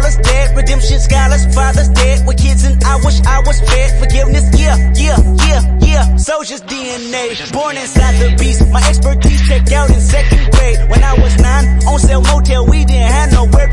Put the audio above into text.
ballers dead, redemption scholars, fathers dead with kids and I wish I was fed. Forgiveness, yeah, soldier's DNA, born inside the beast. My expertise checked out in second grade. When I was 9, on sale motel, we didn't have nowhere